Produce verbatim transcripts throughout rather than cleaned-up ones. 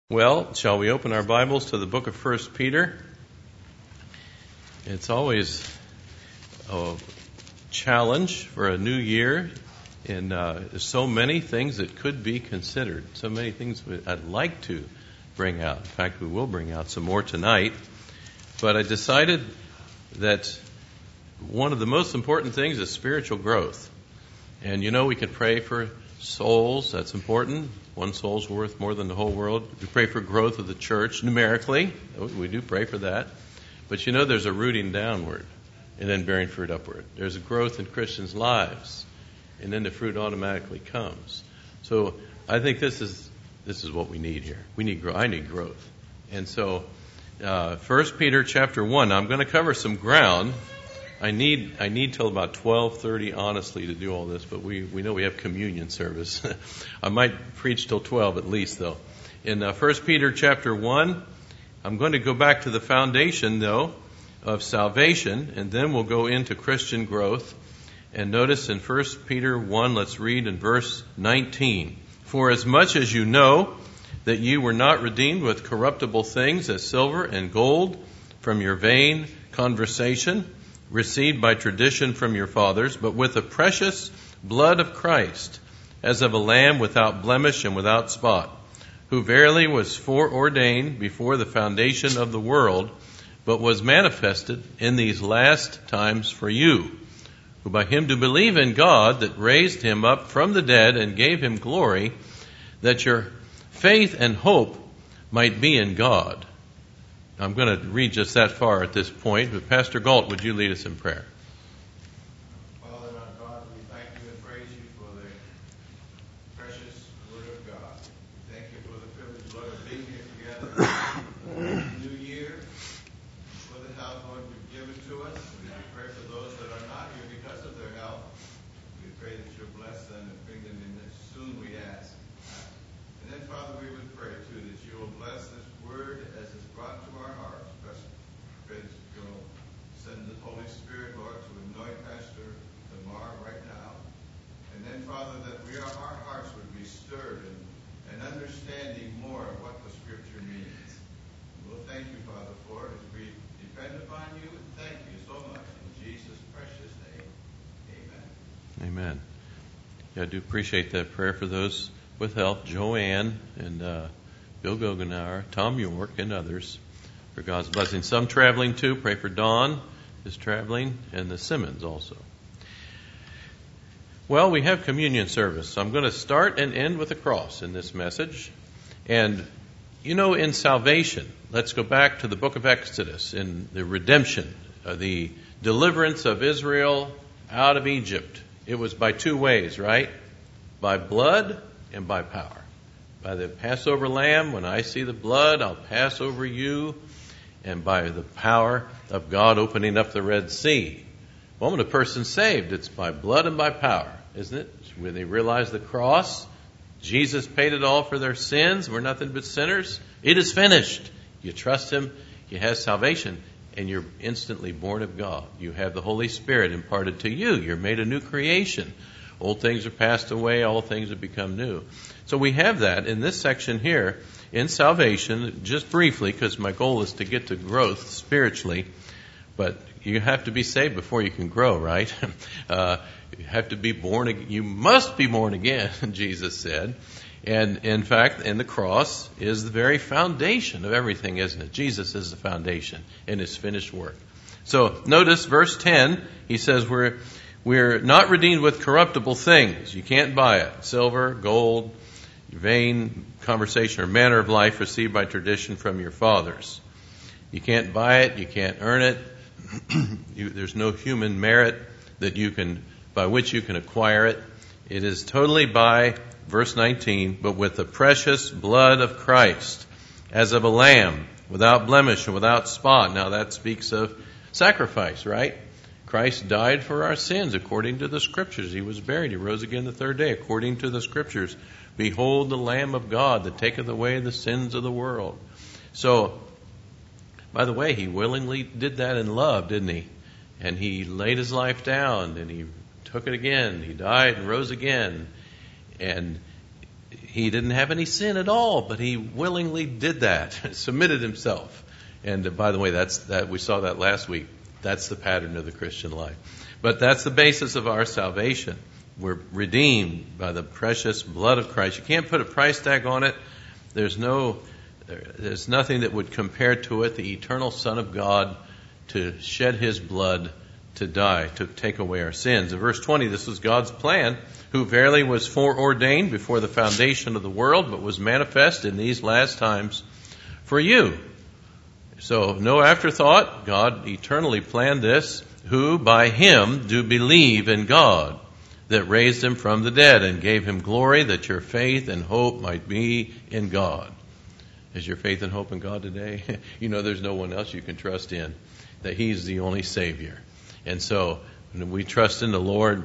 Well, shall we open our Bibles to the book of First Peter? It's always a challenge for a new year, and uh, there's so many things that could be considered, so many things I'd like to bring out. In fact, we will bring out some more tonight. But I decided that one of the most important things is spiritual growth. And you know, we can pray for souls, that's important. One soul's worth more than the whole world. We pray for growth of the church numerically. We do pray for that. But you know, there's a rooting downward and then bearing fruit upward. There's a growth in Christians' lives, and then the fruit automatically comes. So I think this is this is what we need here. We need growth. I need growth. And so uh, First Peter chapter one. Now I'm going to cover some ground. I need I need till about twelve thirty, honestly, to do all this, but we, we know we have communion service. I might preach till twelve at least, though. In uh, First Peter chapter one, I'm going to go back to the foundation, though, of salvation, and then we'll go into Christian growth. And notice in First Peter one, let's read in verse nineteen. For as much as you know that you were not redeemed with corruptible things as silver and gold from your vain conversation, received by tradition from your fathers, but with the precious blood of Christ, as of a lamb without blemish and without spot, who verily was foreordained before the foundation of the world, but was manifested in these last times for you, who by him do believe in God, that raised him up from the dead and gave him glory, that your faith and hope might be in God. I'm going to read just that far at this point, but Pastor Galt, would you lead us in prayer? Father, our God, we thank you and praise you for the precious Word of God. We thank you for the privilege, Lord, of being here together in the new year, for the health, Lord, you've given to us. We pray for those that are not here because of their health. We pray that you'll bless them and bring them in as soon, we ask. And then, Father, we would pray, too, that you will bless this Word as it's brought to our hearts. Pray that you'll send the Holy Spirit, Lord, to anoint Pastor Lamar right now. And then, Father, that we are, our hearts would be stirred and, and understanding more of what the Scripture means. We'll thank you, Father, for it as we depend upon you. And thank you so much. In Jesus' precious name, amen. Amen. Yeah, I do appreciate that prayer for those with health, Joanne and uh, Bill Gogenauer, Tom York, and others, for God's blessing. Some traveling too. Pray for Don, is traveling, and the Simmons also. Well, we have communion service. So I'm going to start and end with a cross in this message. And, you know, in salvation, let's go back to the book of Exodus, in the redemption, uh, the deliverance of Israel out of Egypt. It was by two ways, right? By blood and by power. By the Passover lamb, when I see the blood, I'll pass over you. And by the power of God opening up the Red Sea. Well, when a person's saved, it's by blood and by power, isn't it? When they realize the cross, Jesus paid it all for their sins. We're nothing but sinners. It is finished. You trust him, you have salvation, and you're instantly born of God. You have the Holy Spirit imparted to you. You're made a new creation. Old things are passed away, all things have become new. So we have that in this section here in salvation, just briefly, because my goal is to get to growth spiritually. But you have to be saved before you can grow, right? uh, you have to be born again. You must be born again, Jesus said. And in fact, in the cross is the very foundation of everything, isn't it? Jesus is the foundation in his finished work. So notice verse ten, he says we're We're not redeemed with corruptible things. You can't buy it. Silver, gold, vain conversation or manner of life received by tradition from your fathers. You can't buy it. You can't earn it. you, there's no human merit that you can, by which you can acquire it. It is totally by, verse nineteen, but with the precious blood of Christ, as of a lamb, without blemish and without spot. Now that speaks of sacrifice, right? Christ died for our sins according to the Scriptures. He was buried. He rose again the third day according to the Scriptures. Behold the Lamb of God that taketh away the sins of the world. So, by the way, he willingly did that in love, didn't he? And he laid his life down and he took it again. He died and rose again. And he didn't have any sin at all, but he willingly did that, submitted himself. And uh, by the way, that's that we saw that last week. That's the pattern of the Christian life. But that's the basis of our salvation. We're redeemed by the precious blood of Christ. You can't put a price tag on it. There's no, there's nothing that would compare to it. The eternal Son of God to shed his blood to die, to take away our sins. In verse twenty, this was God's plan, who verily was foreordained before the foundation of the world, but was manifest in these last times for you. So no afterthought. God eternally planned this, who by him do believe in God, that raised him from the dead and gave him glory, that your faith and hope might be in God. Is your faith and hope in God today? You know there's no one else you can trust in, that he's the only Savior. And so when we trust in the Lord,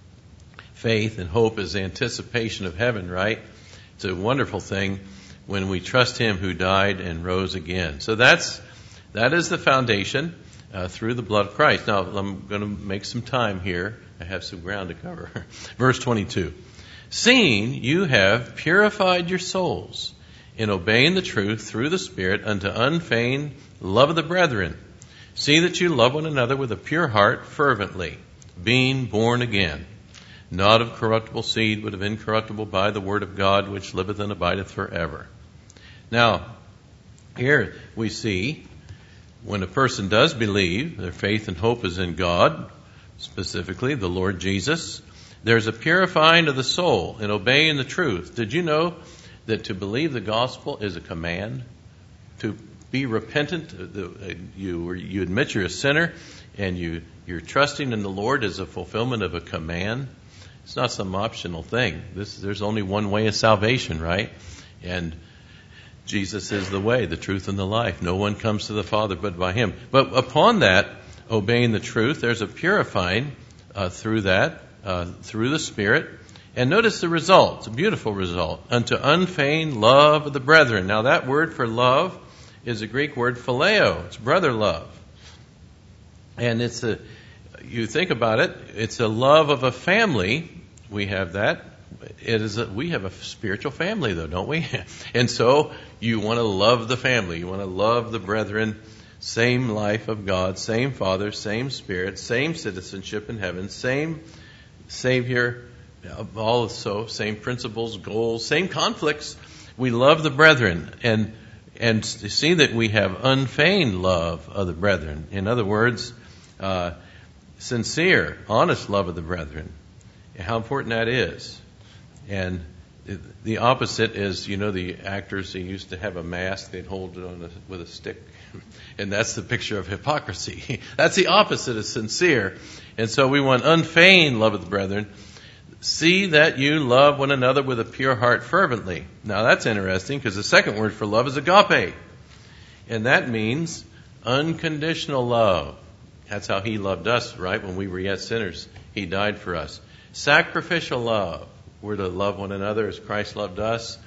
faith and hope is anticipation of heaven, right? It's a wonderful thing when we trust him who died and rose again. So that's that is the foundation uh, through the blood of Christ. Now I'm going to make some time here. I have some ground to cover. Verse twenty-two. Seeing you have purified your souls in obeying the truth through the Spirit unto unfeigned love of the brethren, see that you love one another with a pure heart fervently, being born again, not of corruptible seed, but of incorruptible, by the word of God, which liveth and abideth forever. Now, here we see when a person does believe, their faith and hope is in God, specifically the Lord Jesus, there's a purifying of the soul in obeying the truth. Did you know that to believe the gospel is a command? To be repentant, you you admit you're a sinner, and you, you're trusting in the Lord as a fulfillment of a command. It's not some optional thing. This, there's only one way of salvation, right? And Jesus is the way, the truth, and the life. No one comes to the Father but by him. But upon that, obeying the truth, there's a purifying uh, through that, uh, through the Spirit. And notice the result. It's a beautiful result. Unto unfeigned love of the brethren. Now that word for love is a Greek word phileo. It's brother love. And it's a, you think about it, it's a love of a family. We have that. It is a, we have a spiritual family though, don't we? And so you want to love the family. You want to love the brethren. Same life of God, same Father, same Spirit, same citizenship in heaven, same Savior, also same principles, goals, same conflicts. We love the brethren, and and to see that we have unfeigned love of the brethren. In other words, uh, sincere, honest love of the brethren. How important that is. And the opposite is, you know, the actors, they used to have a mask, they'd hold it on a, with a stick. And that's the picture of hypocrisy. That's the opposite of sincere. And so we want unfeigned love of the brethren. See that you love one another with a pure heart fervently. Now that's interesting because the second word for love is agape. And that means unconditional love. That's how he loved us, right? When we were yet sinners, he died for us. Sacrificial love. We're to love one another as Christ loved us.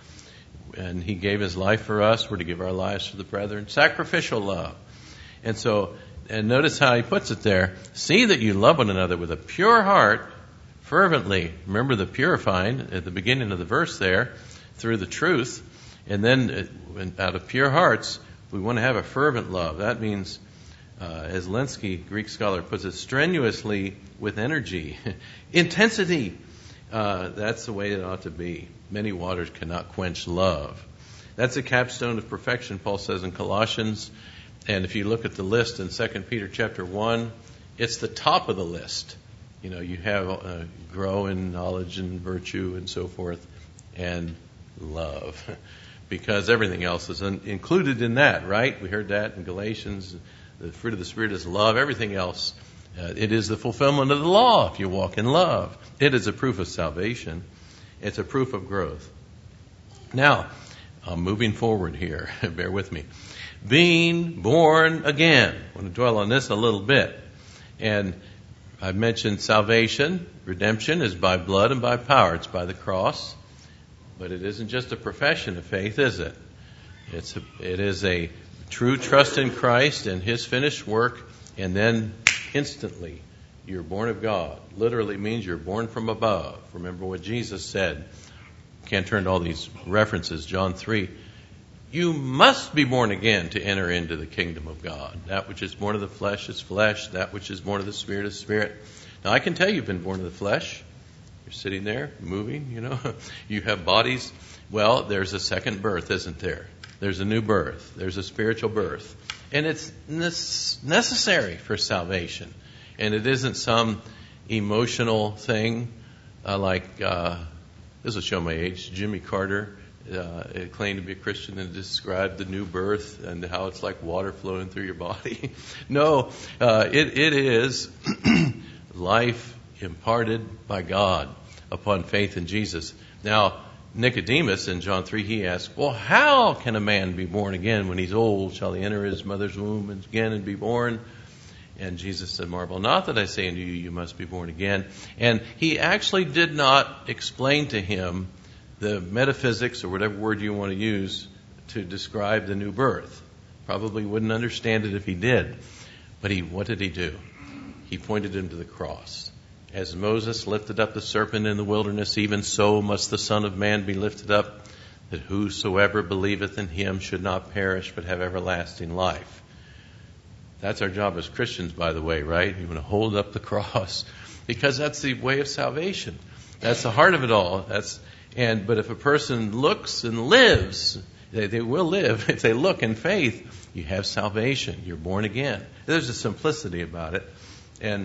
And he gave his life for us. We're to give our lives for the brethren. Sacrificial love. And so, and notice how he puts it there. See that you love one another with a pure heart, fervently. Remember the purifying at the beginning of the verse there, through the truth. And then out of pure hearts, we want to have a fervent love. That means, uh, as Lenski, Greek scholar, puts it, strenuously with energy. Intensity. Uh, that's the way it ought to be. Many waters cannot quench love. That's a capstone of perfection, Paul says in Colossians. And if you look at the list in Second Peter chapter one, it's the top of the list. You know, you have uh, grow in knowledge and virtue and so forth, and love. Because everything else is un- included in that, right? We heard that in Galatians. The fruit of the Spirit is love. Everything else, uh, it is the fulfillment of the law if you walk in love. It is a proof of salvation. It's a proof of growth. Now, I'm moving forward here. Bear with me. Being born again. I want to dwell on this a little bit. And I've mentioned salvation, redemption is by blood and by power. It's by the cross. But it isn't just a profession of faith, is it? It's a, it is a true trust in Christ and his finished work, and then instantly you're born of God. Literally means you're born from above. Remember what Jesus said. can't turn to all these references. John three. You must be born again to enter into the kingdom of God. That which is born of the flesh is flesh. That which is born of the Spirit is spirit. Now, I can tell you've been born of the flesh. You're sitting there, moving, you know. You have bodies. Well, there's a second birth, isn't there? There's a new birth. There's a spiritual birth. And it's necessary for salvation. And it isn't some emotional thing uh, like, uh, this will show my age, Jimmy Carter. Uh, it claimed to be a Christian and described the new birth and how it's like water flowing through your body. No, uh, it, it is life imparted by God upon faith in Jesus. Now, Nicodemus in John three, he asked, well, how can a man be born again when he's old? Shall he enter his mother's womb again and be born? And Jesus said, marvel not that I say unto you, you must be born again. And he actually did not explain to him the metaphysics, or whatever word you want to use, to describe the new birth. Probably wouldn't understand it if he did. But he, what did he do? He pointed him to the cross. As Moses lifted up the serpent in the wilderness, even so must the Son of Man be lifted up, that whosoever believeth in him should not perish, but have everlasting life. That's our job as Christians, by the way, right? You want to hold up the cross, because that's the way of salvation. That's the heart of it all. That's And but if a person looks and lives, they, they will live. If they look in faith, you have salvation. You're born again. There's a simplicity about it. And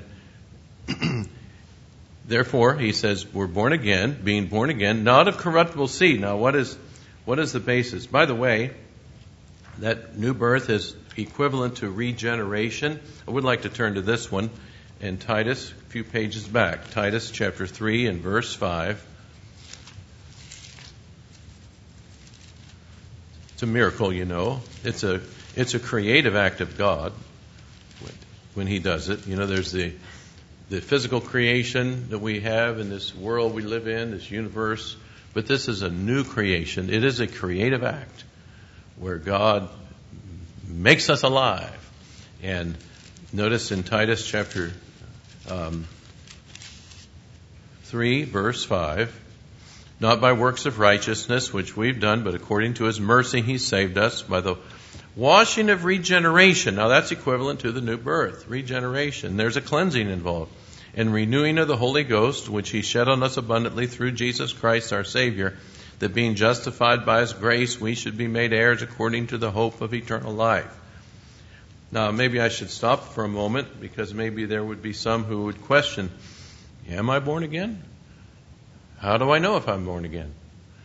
therefore, he says, we're born again, being born again, not of corruptible seed. Now, what is what is the basis? By the way, that new birth is equivalent to regeneration. I would like to turn to this one in Titus, a few pages back. Titus chapter three and verse five. It's a miracle, you know. It's a it's a creative act of God when He does it. You know, there's the the physical creation that we have in this world we live in, this universe. But this is a new creation. It is a creative act where God makes us alive. And notice in Titus chapter um, three, verse five, not by works of righteousness, which we've done, but according to His mercy He saved us by the washing of regeneration. Now that's equivalent to the new birth, regeneration. There's a cleansing involved. And renewing of the Holy Ghost, which He shed on us abundantly through Jesus Christ our Savior, that being justified by His grace, we should be made heirs according to the hope of eternal life. Now, maybe I should stop for a moment, because maybe there would be some who would question, am I born again? How do I know if I'm born again?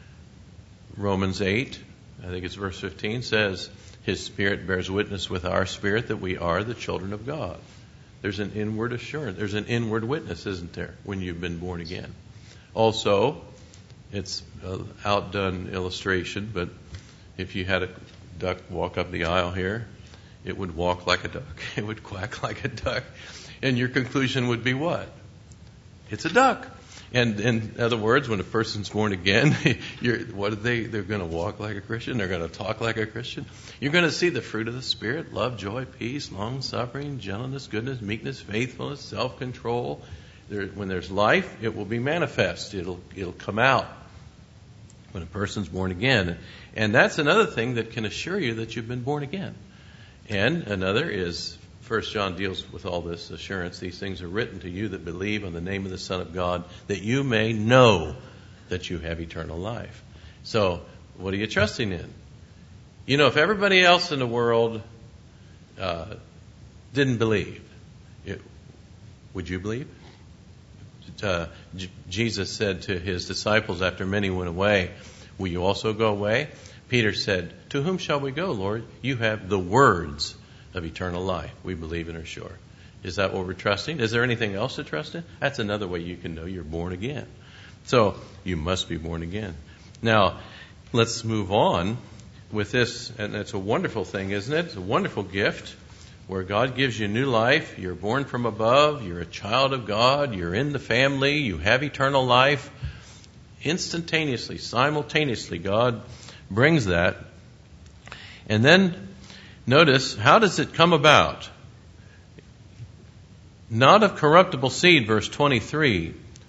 Romans eight, I think it's verse fifteen, says, His Spirit bears witness with our spirit that we are the children of God. There's an inward assurance. There's an inward witness, isn't there, when you've been born again? Also, it's an outdone illustration, but if you had a duck walk up the aisle here, it would walk like a duck. It would quack like a duck. And your conclusion would be what? It's a duck. And in other words, when a person's born again, you're, what are they? They're going to walk like a Christian. They're going to talk like a Christian. You're going to see the fruit of the Spirit: love, joy, peace, long-suffering, gentleness, goodness, meekness, faithfulness, self-control. There, when there's life, it will be manifest. It'll it'll come out when a person's born again. And that's another thing that can assure you that you've been born again. And another is, First John deals with all this assurance. These things are written to you that believe on the name of the Son of God, that you may know that you have eternal life. So, what are you trusting in? You know, if everybody else in the world uh, didn't believe, it, would you believe? Uh, J- Jesus said to His disciples after many went away, will you also go away? Peter said, to whom shall we go, Lord? You have the words of eternal life. We believe and are sure. Is that what we're trusting? Is there anything else to trust in? That's another way you can know you're born again. So, you must be born again. Now, let's move on with this, and it's a wonderful thing, isn't it? It's a wonderful gift where God gives you new life. You're born from above. You're a child of God. You're in the family. You have eternal life. Instantaneously, simultaneously, God brings that. And then, notice, how does it come about? Not of corruptible seed, verse twenty-three,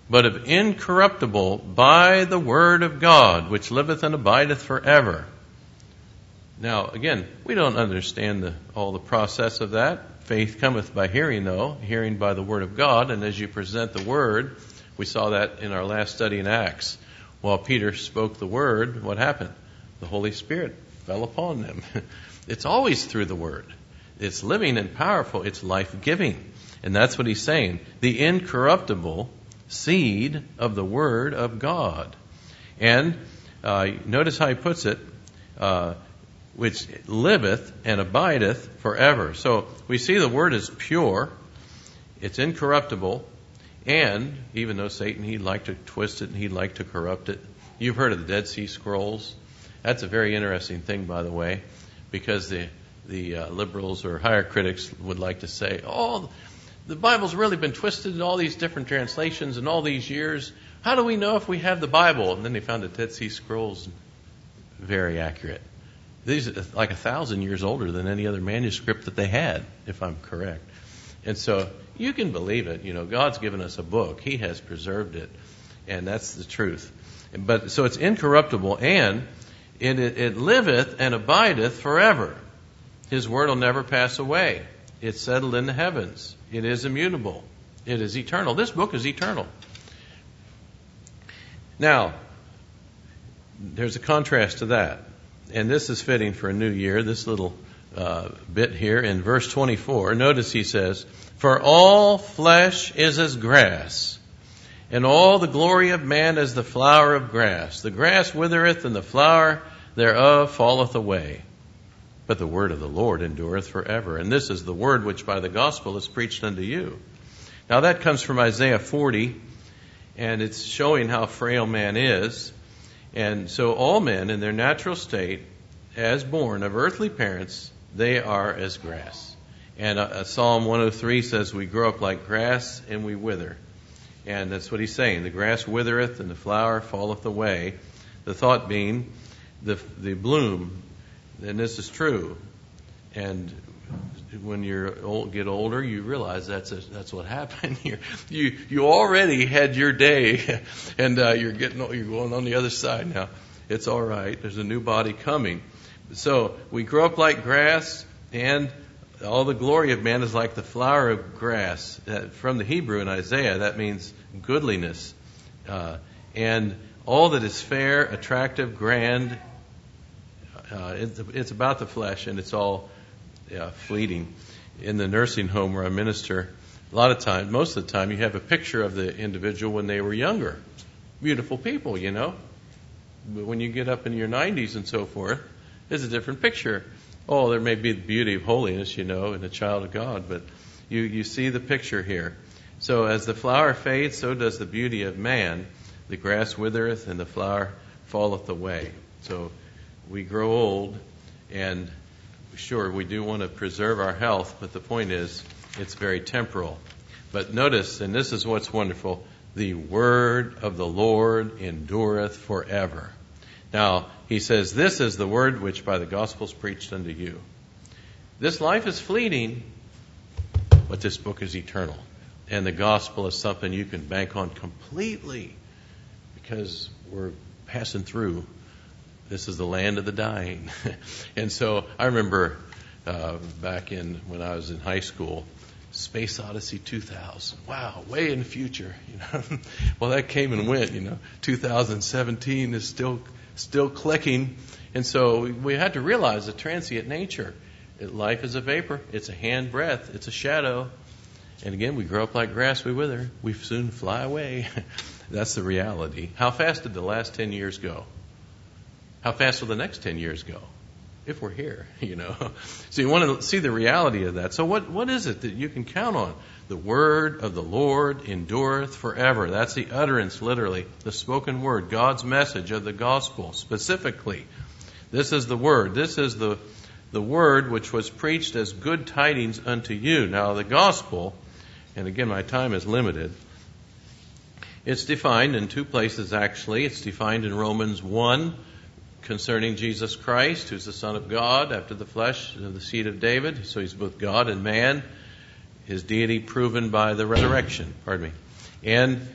but of incorruptible by the word of God, which liveth and abideth forever. Now, again, we don't understand the, all the process of that. Faith cometh by hearing, though, hearing by the word of God. And as you present the word, we saw that in our last study in Acts. While Peter spoke the word, what happened? The Holy Spirit fell upon them. It's always through the word. It's living and powerful. It's life-giving. And that's what he's saying. The incorruptible seed of the word of God. And uh, notice how he puts it, uh, which liveth and abideth forever. So we see the word is pure, it's incorruptible, and even though Satan, he'd like to twist it and he'd like to corrupt it. You've heard of the Dead Sea Scrolls. That's a very interesting thing, by the way, because the the uh, liberals or higher critics would like to say, oh, the Bible's really been twisted in all these different translations in all these years. How do we know if we have the Bible? And then they found the Dead Sea Scrolls very accurate. These are like a thousand years older than any other manuscript that they had, if I'm correct. And so you can believe it. You know, God's given us a book. He has preserved it. And that's the truth. But so it's incorruptible, and it, it liveth and abideth forever. His word will never pass away. It's settled in the heavens. It is immutable. It is eternal. This book is eternal. Now, there's a contrast to that. And this is fitting for a new year, this little uh, bit here in verse twenty-four. Notice he says, for all flesh is as grass, and all the glory of man as the flower of grass. The grass withereth, and the flower thereof falleth away. But the word of the Lord endureth forever. And this is the word which by the gospel is preached unto you. Now that comes from Isaiah forty, and it's showing how frail man is. And so all men in their natural state, as born of earthly parents, they are as grass. And uh, Psalm one oh three says, we grow up like grass and we wither. And that's what he's saying. The grass withereth and the flower falleth away. The thought being, the the bloom. And this is true. And when you old, get older, you realize that's a, that's what happened here. You you already had your day, and uh, you're getting you're going on the other side now. It's all right. There's a new body coming. So we grow up like grass, and all the glory of man is like the flower of grass. Uh, from the Hebrew in Isaiah, that means goodliness, uh, and all that is fair, attractive, grand. Uh, it's, it's about the flesh, and it's all yeah, fleeting. In the nursing home where I minister, a lot of time, most of the time, you have a picture of the individual when they were younger. Beautiful people, you know. But when you get up in your nineties and so forth, it's a different picture. Oh, there may be the beauty of holiness, you know, in a child of God, but you, you see the picture here. So as the flower fades, so does the beauty of man. The grass withereth and the flower falleth away. So we grow old, and sure, we do want to preserve our health, but the point is, it's very temporal. But notice, and this is what's wonderful, the word of the Lord endureth forever. Now, he says, this is the word which by the gospel is preached unto you. This life is fleeting, but this book is eternal. And the gospel is something you can bank on completely, because we're passing through. This is the land of the dying. And so I remember uh, back in when I was in high school, Space Odyssey two thousand. Wow, way in the future. You know, well that came and went. You know, two thousand seventeen is still still clicking, and so we had to realize the transient nature. Life is a vapor. It's a hand breath. It's a shadow. And again, we grow up like grass. We wither. We soon fly away. That's the reality. How fast did the last ten years go? How fast will the next ten years go? If we're here, you know. So you want to see the reality of that. So what, what is it that you can count on? The word of the Lord endureth forever. That's the utterance, literally. The spoken word. God's message of the gospel, specifically. This is the word. This is the, the word which was preached as good tidings unto you. Now the gospel, and again my time is limited, it's defined in two places actually. It's defined in Romans one, concerning Jesus Christ, who's the Son of God, after the flesh, of the seed of David. So he's both God and man. His deity proven by the resurrection. Pardon me. And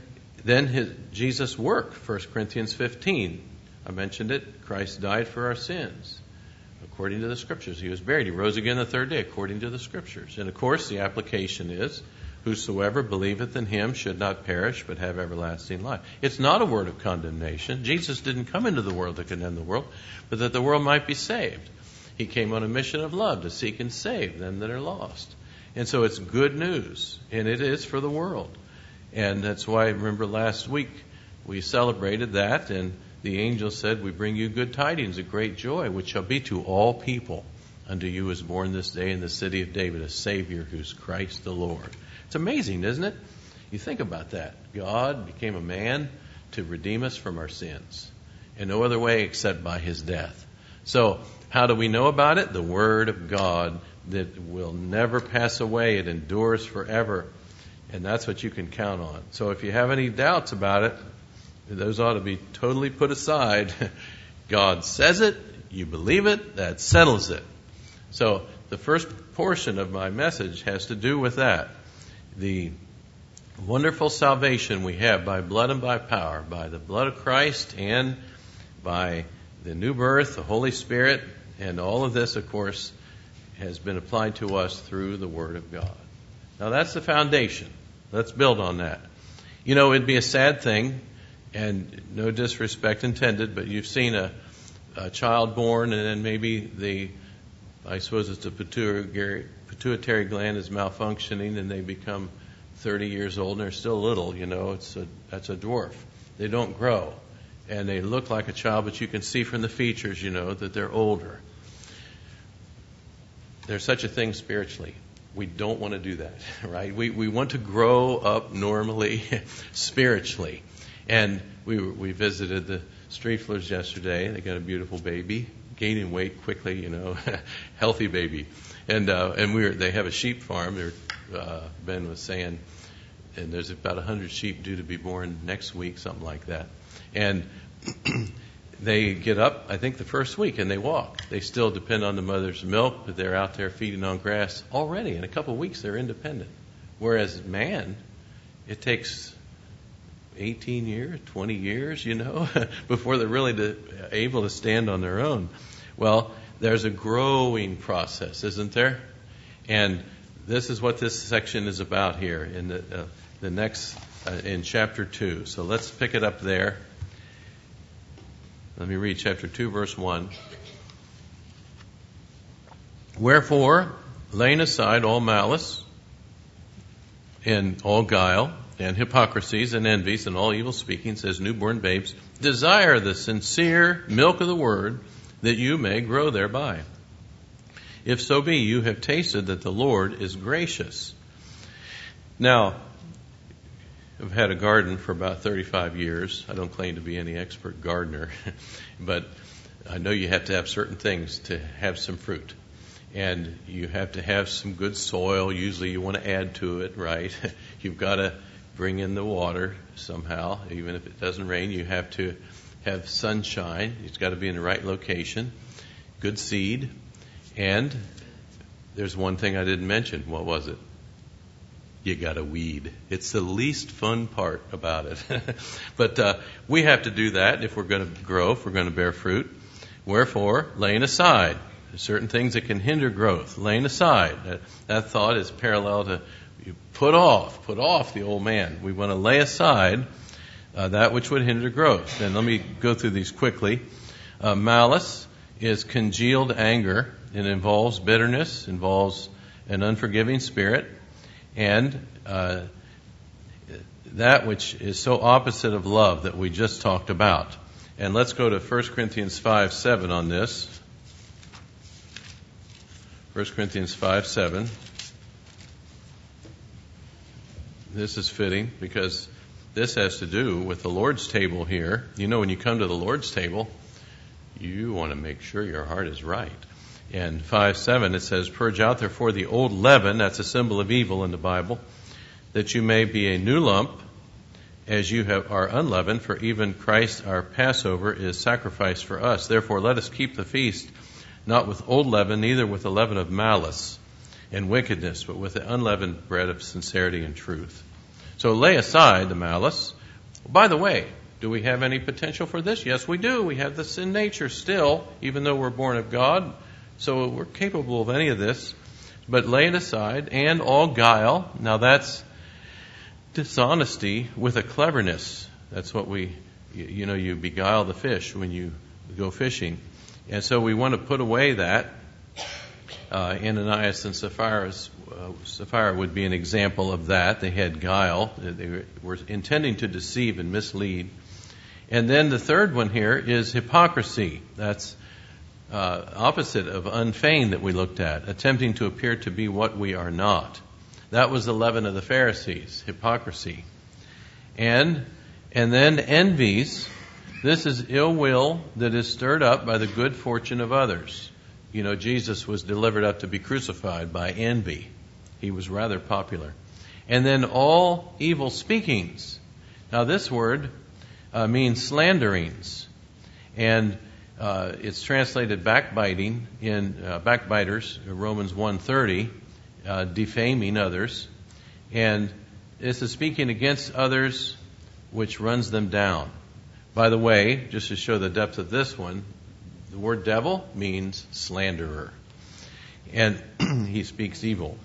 Then his, Jesus' work, First Corinthians fifteen. I mentioned it. Christ died for our sins, according to the Scriptures. He was buried. He rose again the third day, according to the Scriptures. And, of course, the application is, whosoever believeth in him should not perish, but have everlasting life. It's not a word of condemnation. Jesus didn't come into the world to condemn the world, but that the world might be saved. He came on a mission of love to seek and save them that are lost. And so it's good news, and it is for the world. And that's why, remember last week, we celebrated that, and the angel said, we bring you good tidings of great joy, which shall be to all people. Unto you is born this day in the city of David a Savior, who's Christ the Lord. It's amazing, isn't it? You think about that. God became a man to redeem us from our sins. In no other way except by his death. So, how do we know about it? The Word of God that will never pass away. It endures forever. And that's what you can count on. So if you have any doubts about it, those ought to be totally put aside. God says it, you believe it, that settles it. So the first portion of my message has to do with that. The wonderful salvation we have by blood and by power, by the blood of Christ and by the new birth, the Holy Spirit, and all of this, of course, has been applied to us through the Word of God. Now that's the foundation. Let's build on that. You know, it'd be a sad thing, and no disrespect intended, but you've seen a, a child born and then maybe the, I suppose it's the pituitary, pituitary gland is malfunctioning and they become thirty years old and they're still little, you know, it's a, that's a dwarf. They don't grow. And they look like a child, but you can see from the features, you know, that they're older. There's such a thing spiritually. We don't want to do that, right? We we want to grow up normally, spiritually. And we we visited the Streiflers yesterday. They got a beautiful baby, gaining weight quickly, you know, healthy baby. And uh, and we were, they have a sheep farm. They're, uh, Ben was saying, and there's about a hundred sheep due to be born next week, something like that. And they get up, I think, the first week, and they walk. They still depend on the mother's milk, but they're out there feeding on grass already. In a couple of weeks, they're independent. Whereas man, it takes eighteen years, twenty years, you know, before they're really to, able to stand on their own. Well, there's a growing process, isn't there? And this is what this section is about here in the, uh, the next, uh, in chapter two. So let's pick it up there. Let me read chapter two, verse one. Wherefore, laying aside all malice and all guile and hypocrisies and envies and all evil speakings as newborn babes, desire the sincere milk of the word, that you may grow thereby. If so be you have tasted that the Lord is gracious. Now, I've had a garden for about thirty-five years. I don't claim to be any expert gardener, but I know you have to have certain things to have some fruit. And you have to have some good soil. Usually you want to add to it, right? You've got to bring in the water somehow. Even if it doesn't rain, you have to have sunshine. It's got to be in the right location. Good seed. And there's one thing I didn't mention. What was it? You got to weed. It's the least fun part about it. But uh, we have to do that if we're going to grow, if we're going to bear fruit. Wherefore, laying aside certain things that can hinder growth. Laying aside. That, that thought is parallel to you put off, put off the old man. We want to lay aside uh, that which would hinder growth. And let me go through these quickly. Uh, malice is congealed anger. It involves bitterness, involves an unforgiving spirit. And uh, that which is so opposite of love that we just talked about. And let's go to First Corinthians five seven on this. First Corinthians five seven. This is fitting because this has to do with the Lord's table here. You know, when you come to the Lord's table, you want to make sure your heart is right. And five seven, it says, purge out therefore the old leaven, that's a symbol of evil in the Bible, that you may be a new lump, as you have, are unleavened, for even Christ our Passover is sacrificed for us. Therefore let us keep the feast, not with old leaven, neither with the leaven of malice and wickedness, but with the unleavened bread of sincerity and truth. So lay aside the malice, By the way, do we have any potential for this? Yes, we do. We have the sin nature still, even though we're born of God. So we're capable of any of this. But lay it aside, and all guile. Now that's dishonesty with a cleverness. That's what we, you know, you beguile the fish when you go fishing. And so we want to put away that. Uh, Ananias and Sapphira's, uh, Sapphira would be an example of that. They had guile. They were intending to deceive and mislead. And then the third one here is hypocrisy. That's uh, opposite of unfeigned that we looked at, attempting to appear to be what we are not. That was the leaven of the Pharisees, hypocrisy. And and then envies. This is ill will that is stirred up by the good fortune of others. You know, Jesus was delivered up to be crucified by envy. He was rather popular. And then all evil speakings. Now this word uh, means slanderings. And uh, it's translated backbiting in uh, backbiters, Romans one thirty, uh, defaming others. And this is speaking against others, which runs them down. By the way, just to show the depth of this one, the word devil means slanderer. And he speaks evil.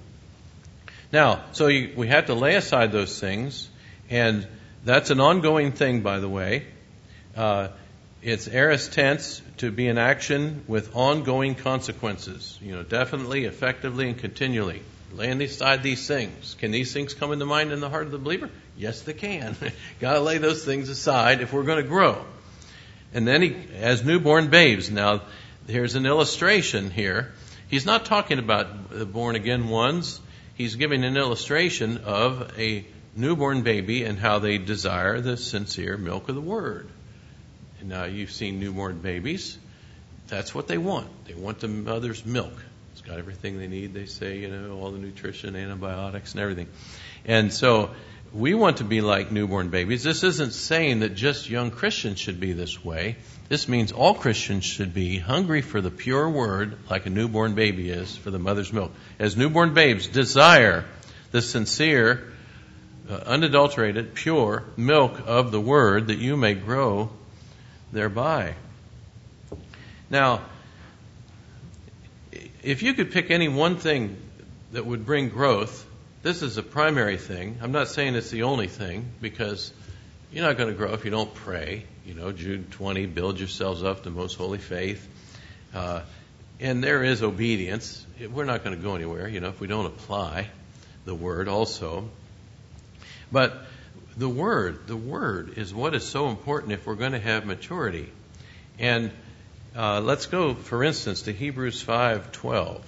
Now, so you, we have to lay aside those things. And that's an ongoing thing, by the way. Uh, it's aorist tense, to be in action with ongoing consequences. You know, definitely, effectively, and continually. Laying aside these things. Can these things come into mind in the heart of the believer? Yes, they can. Got to lay those things aside if we're going to grow. And then he, as newborn babes. Now, here's an illustration here. He's not talking about the born-again ones. He's giving an illustration of a newborn baby and how they desire the sincere milk of the Word. And now, you've seen newborn babies. That's what they want. They want the mother's milk. It's got everything they need, they say, you know, all the nutrition, antibiotics, and everything. And so, we want to be like newborn babies. This isn't saying that just young Christians should be this way. This means all Christians should be hungry for the pure Word, like a newborn baby is for the mother's milk. As newborn babes, desire the sincere, uh, unadulterated, pure milk of the Word, that you may grow thereby. Now, if you could pick any one thing that would bring growth, this is a primary thing. I'm not saying it's the only thing, because you're not going to grow if you don't pray. You know, Jude twenty, build yourselves up to most holy faith. Uh, and there is obedience. We're not going to go anywhere, you know, if we don't apply the Word also. But the Word, the Word is what is so important if we're going to have maturity. And uh, let's go, for instance, to Hebrews five twelve.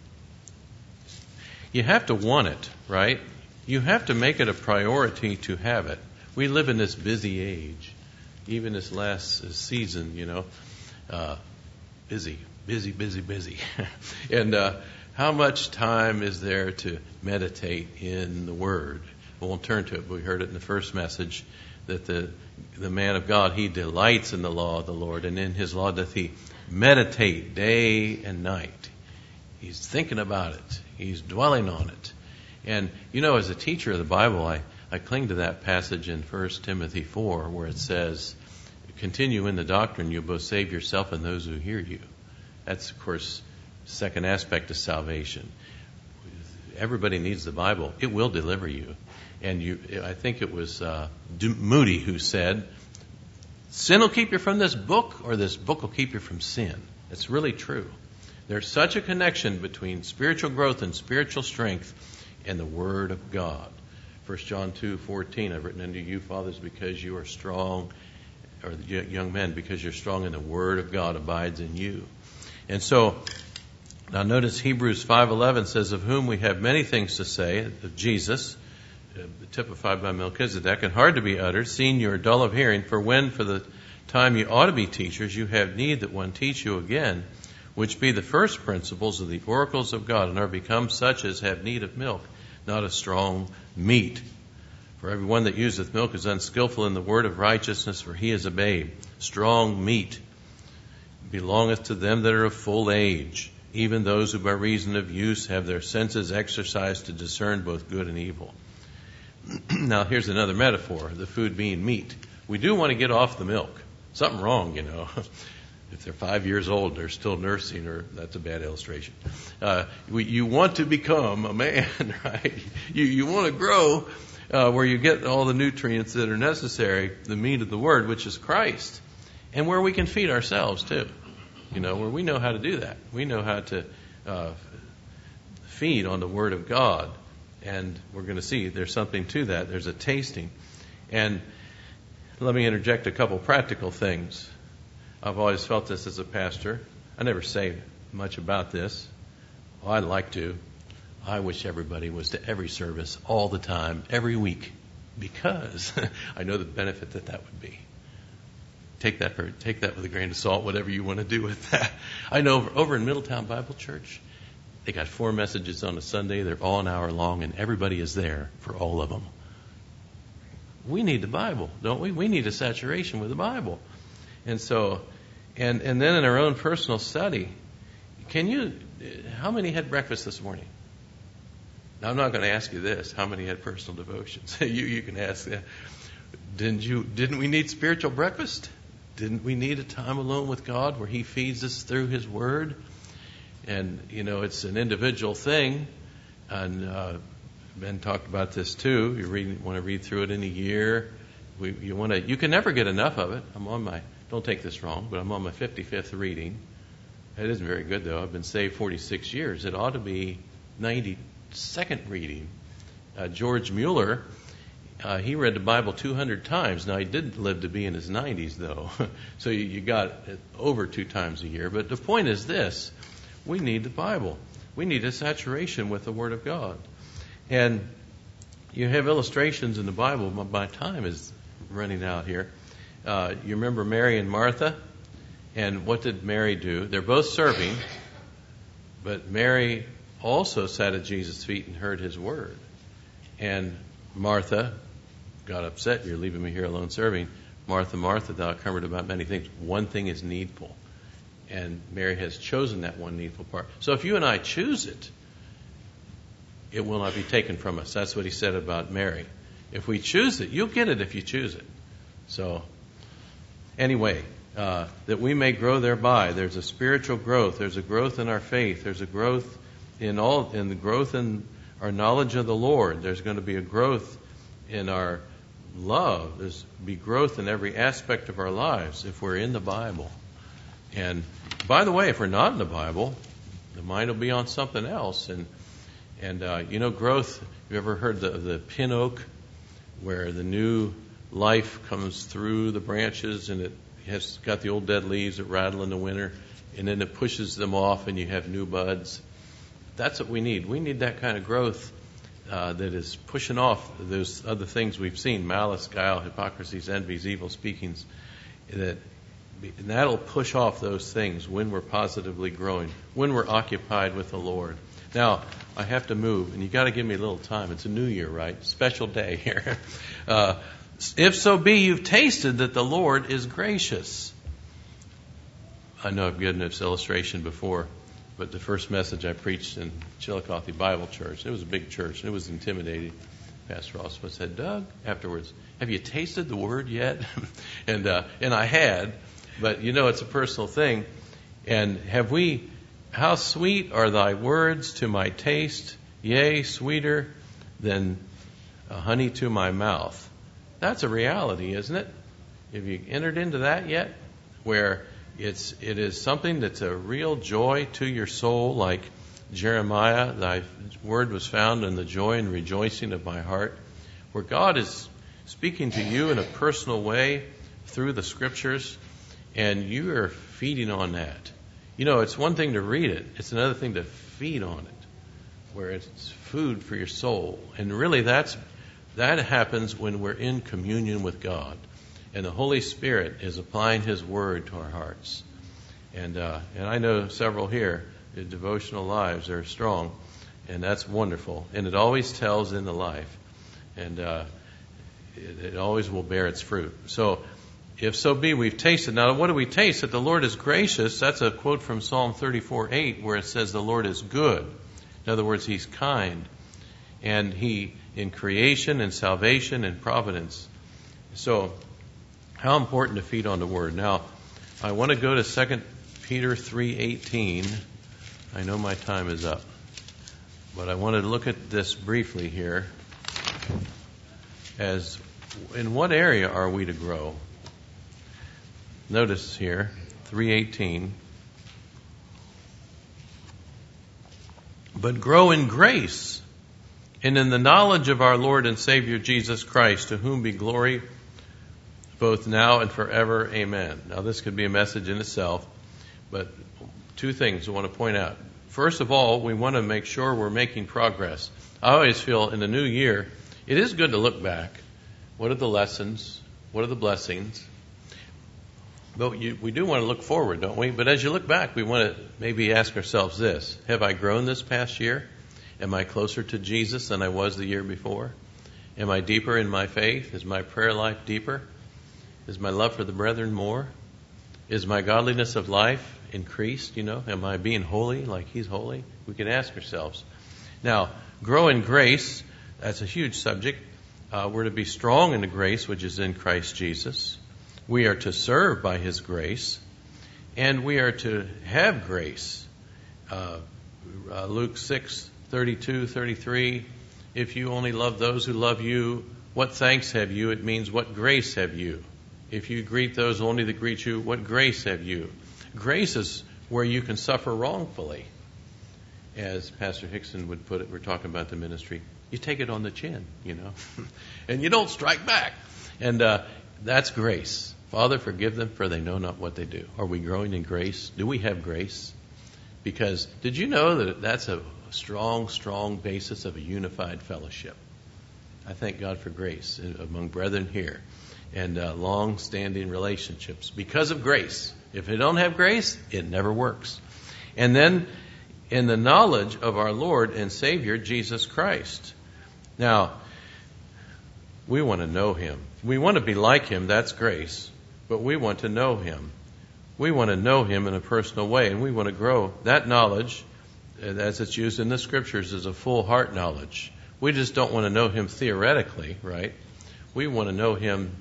You have to want it, right? You have to make it a priority to have it. We live in this busy age. Even this last season, you know, uh, busy, busy, busy, busy. and uh, how much time is there to meditate in the Word? We won't turn to it, but we heard it in the first message that the the man of God, he delights in the law of the Lord, and in his law doth he meditate day and night. He's thinking about it. He's dwelling on it. And, you know, as a teacher of the Bible, I, I cling to that passage in First Timothy four where it says, continue in the doctrine, you'll both save yourself and those who hear you. That's, of course, the second aspect of salvation. Everybody needs the Bible. It will deliver you. And you, I think it was uh, Moody who said, sin will keep you from this book, or this book will keep you from sin. It's really true. There's such a connection between spiritual growth and spiritual strength and the Word of God. First John two fourteen, I've written unto you, fathers, because you are strong, or young men, because you're strong and the Word of God abides in you. And so, now notice Hebrews five eleven says, of whom we have many things to say, of Jesus, typified by Melchizedek, and hard to be uttered, seeing you are dull of hearing, for when for the time you ought to be teachers, you have need that one teach you again, which be the first principles of the oracles of God, and are become such as have need of milk, not of strong meat. For everyone that useth milk is unskillful in the word of righteousness, for he is a babe. Strong meat belongeth to them that are of full age, even those who by reason of use have their senses exercised to discern both good and evil. Now here's another metaphor, the food being meat. We do want to get off the milk. Something wrong, you know. If they're five years old and they're still nursing, or that's a bad illustration. Uh, we, you want to become a man, right? You, you want to grow uh, where you get all the nutrients that are necessary, the meat of the Word, which is Christ, and where we can feed ourselves too. You know, where we know how to do that. We know how to uh, feed on the Word of God, and we're going to see there's something to that. There's a tasting. And let me interject a couple practical things. I've always felt this as a pastor. I never say much about this. Well, I'd like to. I wish everybody was to every service all the time, every week, because I know the benefit that that would be. Take that for, take that with a grain of salt, whatever you want to do with that. I know over, over in Middletown Bible Church, they got four messages on a Sunday. They're all an hour long, and everybody is there for all of them. We need the Bible, don't we? We need a saturation with the Bible. And so, and and then in our own personal study, can you, how many had breakfast this morning? Now, I'm not going to ask you this. How many had personal devotions? you you can ask that. Didn't you? Didn't we need spiritual breakfast? Didn't we need a time alone with God where He feeds us through His Word? And, you know, it's an individual thing. And uh, Ben talked about this too. You read, want to read through it in a year. We, you want to. You can never get enough of it. I'm on my. Don't take this wrong, but I'm on my fifty-fifth reading. It isn't very good though. I've been saved forty-six years. It ought to be ninety-second reading. Uh, George Mueller, uh, he read the Bible two hundred times. Now he didn't live to be in his nineties though, so you, you got it over two times a year. But the point is this: we need the Bible. We need a saturation with the Word of God. And you have illustrations in the Bible. My, my time is running out here. Uh, you remember Mary and Martha? And what did Mary do? They're both serving, but Mary also sat at Jesus' feet and heard His word. And Martha got upset. You're leaving me here alone serving. Martha, Martha, thou art cumbered about many things. One thing is needful. And Mary has chosen that one needful part. So if you and I choose it, it will not be taken from us. That's what He said about Mary. If we choose it, you'll get it if you choose it. So, anyway, uh, that we may grow thereby. There's a spiritual growth. There's a growth in our faith. There's a growth in all, in the growth in our knowledge of the Lord. There's going to be a growth in our love. There's be growth in every aspect of our lives if we're in the Bible. And by the way, if we're not in the Bible, the mind will be on something else. And and uh, you know, growth. You ever heard the the pin oak, where the new life comes through the branches, and it has got the old dead leaves that rattle in the winter, and then it pushes them off, and you have new buds. That's what we need. We need that kind of growth uh, that is pushing off those other things we've seen: malice, guile, hypocrisies, envies, evil speakings. That and that'll push off those things when we're positively growing, when we're occupied with the Lord. Now, I have to move, and you got to give me a little time. It's a new year, right? Special day here. Uh, if so be you've tasted that the Lord is gracious. I know I've given this illustration before, but the first message I preached in Chillicothe Bible Church, it was a big church, and it was intimidating. Pastor Oswald said, Doug, afterwards, have you tasted the Word yet? and uh, and I had, but you know, it's a personal thing. And have we, how sweet are thy words to my taste, yea, sweeter than honey to my mouth. That's a reality, isn't it? Have you entered into that yet? Where it's it is something that's a real joy to your soul, like Jeremiah, thy word was found in the joy and rejoicing of my heart, where God is speaking to you in a personal way through the Scriptures, and you are feeding on that. You know, it's one thing to read it. It's another thing to feed on it, where it's food for your soul. And really that's that happens when we're in communion with God, and the Holy Spirit is applying His Word to our hearts. And uh, and I know several here, their devotional lives are strong, and that's wonderful. And it always tells in the life, and uh, it, it always will bear its fruit. So, if so be we've tasted. Now, what do we taste? That the Lord is gracious. That's a quote from Psalm thirty-four eight, where it says the Lord is good. In other words, He's kind. And He, in creation and salvation and providence. So, How important to feed on the Word. Now, I want to go to Second Peter three eighteen. I know my time is up, but I want to look at this briefly here. As in what area are we to grow? Notice here, three eighteen. But grow in grace and in the knowledge of our Lord and Savior Jesus Christ, to whom be glory both now and forever. Amen. Now this could be a message in itself, but two things I want to point out. First of all, we want to make sure we're making progress. I always feel in the new year, it is good to look back. What are the lessons? What are the blessings? But you, we do want to look forward, don't we? But as you look back, we want to maybe ask ourselves this. Have I grown this past year? Am I closer to Jesus than I was the year before? Am I deeper in my faith? Is my prayer life deeper? Is my love for the brethren more? Is my godliness of life increased? You know, am I being holy like He's holy? We can ask ourselves. Now, grow in grace. That's a huge subject. Uh, we're to be strong in the grace which is in Christ Jesus. We are to serve by His grace, and we are to have grace. Uh, uh, Luke six thirty-two, thirty-three. If you only love those who love you, what thanks have you? It means what grace have you? If you greet those only that greet you, what grace have you? Grace is where you can suffer wrongfully. As Pastor Hickson would put it, we're talking about the ministry. You take it on the chin, you know, and you don't strike back. And uh, that's grace. Father, forgive them, for they know not what they do. Are we growing in grace? Do we have grace? Because did you know that that's a strong, strong basis of a unified fellowship? I thank God for grace among brethren here, and uh, long-standing relationships because of grace. If you don't have grace, it never works. And then in the knowledge of our Lord and Savior, Jesus Christ. Now, we want to know Him. We want to be like Him. That's grace. But we want to know Him. We want to know Him in a personal way, and we want to grow. That knowledge, as it's used in the Scriptures, is a full heart knowledge. We just don't want to know Him theoretically, right? We want to know Him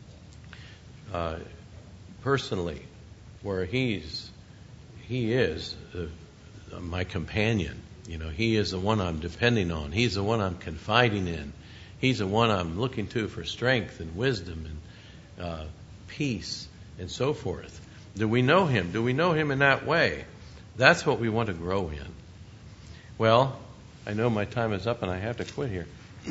uh, personally, where He's He is uh, my companion. You know, He is the one I'm depending on. He's the one I'm confiding in. He's the one I'm looking to for strength and wisdom and uh, peace and so forth. Do we know Him? Do we know Him in that way? That's what we want to grow in. Well, I know my time is up and I have to quit here.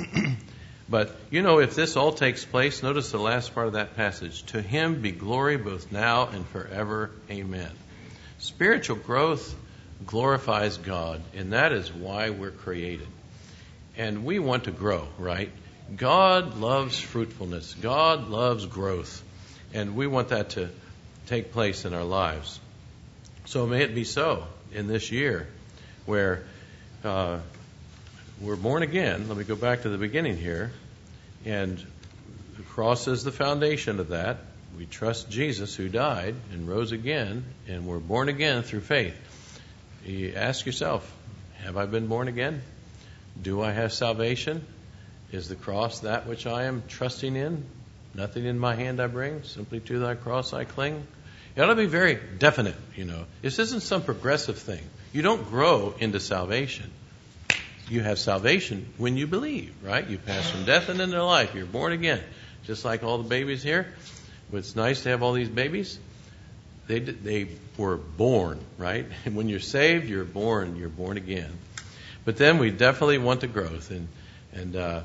But, you know, if this all takes place, notice the last part of that passage. To Him be glory both now and forever. Amen. Spiritual growth glorifies God, and that is why we're created. And we want to grow, right? God loves fruitfulness. God loves growth. And we want that to take place in our lives. So may it be so in this year where uh, we're born again. Let me go back to the beginning here. And the cross is the foundation of that. We trust Jesus who died and rose again, and we're born again through faith. You ask yourself, have I been born again? Do I have salvation? Is the cross that which I am trusting in? Nothing in my hand I bring, simply to thy cross I cling. It ought to be very definite, you know. This isn't some progressive thing. You don't grow into salvation. You have salvation when you believe, right? You pass from death and into life. You're born again. Just like all the babies here. It's nice to have all these babies. They they were born, right? And when you're saved, you're born. You're born again. But then we definitely want the growth, and and uh,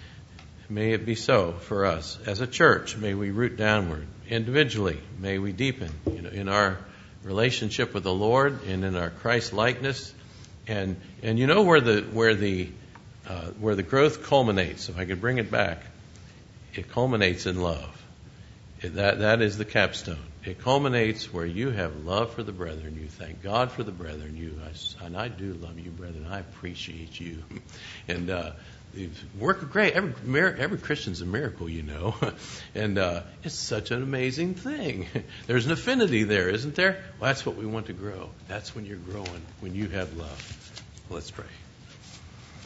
may it be so for us as a church. May we root downward individually. May we deepen, you know, in our relationship with the Lord and in our Christ likeness. And and you know where the where the uh, where the growth culminates. If I could bring it back, it culminates in love. It, that that is the capstone. It culminates where you have love for the brethren. You thank God for the brethren. You I, and I do love you, brethren. I appreciate you. And uh, work great. Every every Christian's a miracle, you know. And uh, it's such an amazing thing. There's an affinity there, isn't there? Well, that's what we want to grow. That's when you're growing, when you have love. Let's pray.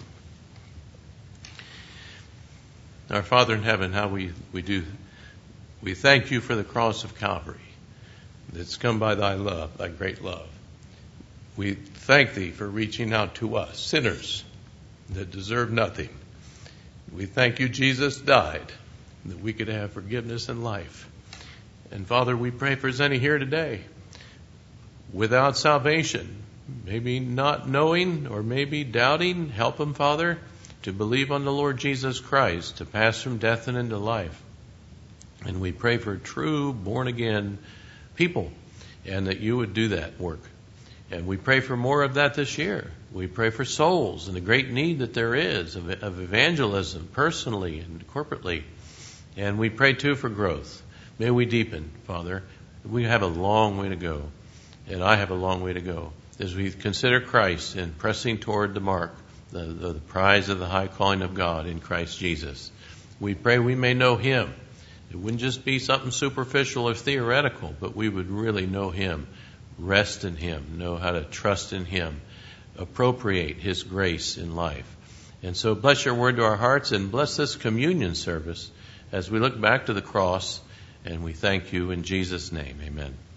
Our Father in heaven, how we, we do We thank you for the cross of Calvary that's come by thy love, thy great love. We thank thee for reaching out to us, sinners that deserve nothing. We thank you Jesus died that we could have forgiveness and life. And Father, we pray for any here today without salvation, maybe not knowing or maybe doubting. Help them, Father, to believe on the Lord Jesus Christ, to pass from death and into life. And we pray for true born-again people, and that you would do that work. And we pray for more of that this year. We pray for souls and the great need that there is of, of evangelism personally and corporately. And we pray, too, for growth. May we deepen, Father. We have a long way to go, and I have a long way to go as we consider Christ and pressing toward the mark, the, the, the prize of the high calling of God in Christ Jesus. We pray we may know Him. It wouldn't just be something superficial or theoretical, but we would really know Him, rest in Him, know how to trust in Him, appropriate His grace in life. And so bless your word to our hearts, and bless this communion service as we look back to the cross, and we thank you in Jesus' name. Amen.